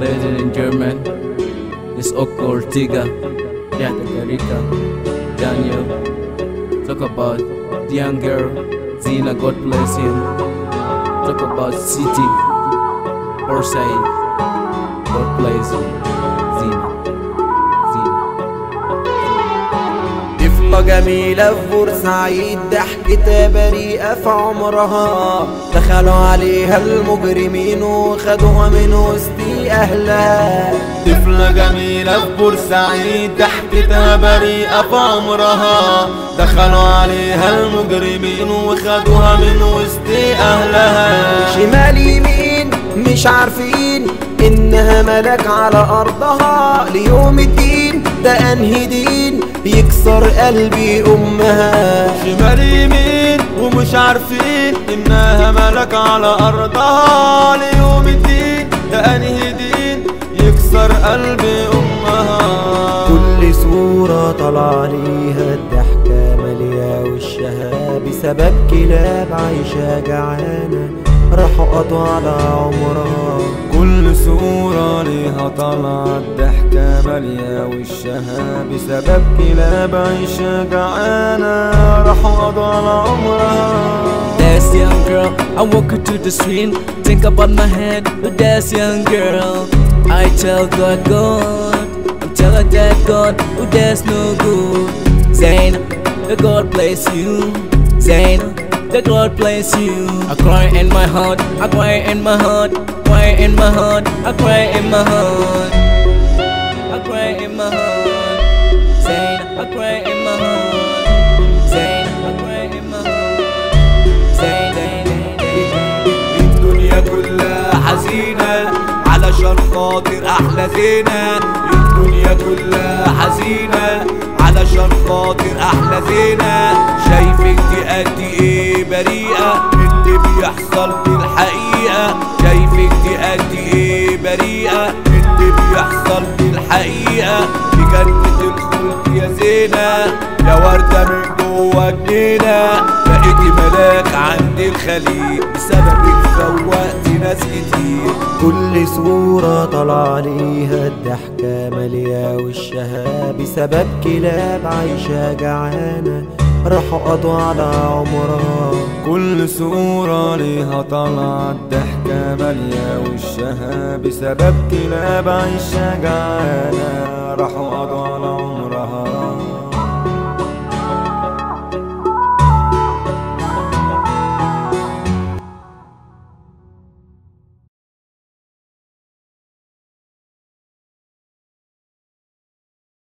ladies and gentlemen, it's Oko Ortega, Jata Garika, Daniel. Talk about the young girl, Zina, God bless him. Talk about City, Orsay, God bless him. Zina. طفلة جميلة في بورسعيد، ضحكتها بريئة في عمرها، دخلوا عليها المجرمين وخدوها من وسط أهلها. طفلة جميلة في بورسعيد، ضحكتها بريئة في عمرها، دخلوا عليها المجرمين وخدوها من وسط أهلها. شمال يمين مش عارفين إنها ملك على أرضها، ليوم الدين ده أنهي دين بيكسر قلبي أمها. شمال يمين ومش عارفين إنها ملك على أرضها، ليوم الدين ده أنهي دين يكسر قلبي أمها. كل صورة طلع ليها الضحكة مالية وشها، بسبب كلاب عايشة جعانة راحوا قضوا على عمرها. كل صورة ليها طلعت ضحكة مالية وشها، بسبب كلاب عايشة جعانة راحوا قضوا على عمرها. That's young girl, I walk her to the street, think about my head with that young girl. I tell God, I'm telling that God, oh that's no good. Zaina, the God bless you. Zaina, the God bless you. I cry in my heart, I cry in my heart, cry in my heart, I cry in my heart, I cry in my heart. Zaina, I cry in my heart. Zaina, I cry in my heart. Zaina. الدنيا كلها حزينة علشان خاطر أحلى زينة. الدنيا كلها حزينة علشان خاطر أحلى زينة. شايفك دي قد إيه بريئة من اللي بيحصل في الحقيقة. شايفك دي قد إيه بريئة من اللي بيحصل في الحقيقة. في جنة الخلد يا زينة، يا وردة من جوا جنينة، بقيتي ملاك عند الخليج، بسببك فوقتي ناس كتير. كل صورة طلع ليها الضحكة مالية وشها، بسبب كلاب عايشة جعانة راحوا قضوا على عمرها. كل صورة ليها طلعت ضحكة مالية وشها، بسبب كلاب عايشة جعانة راحوا قضوا على عمرها.